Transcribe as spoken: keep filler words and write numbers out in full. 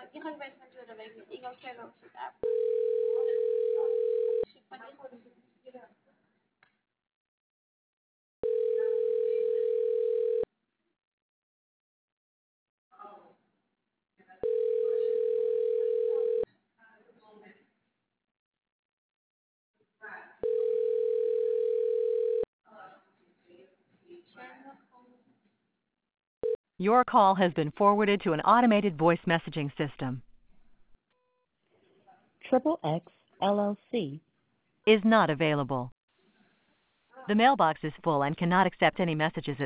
Your call has been forwarded to an automated voice messaging system. Triple X L L C Is not available. The mailbox is full and cannot accept any messages at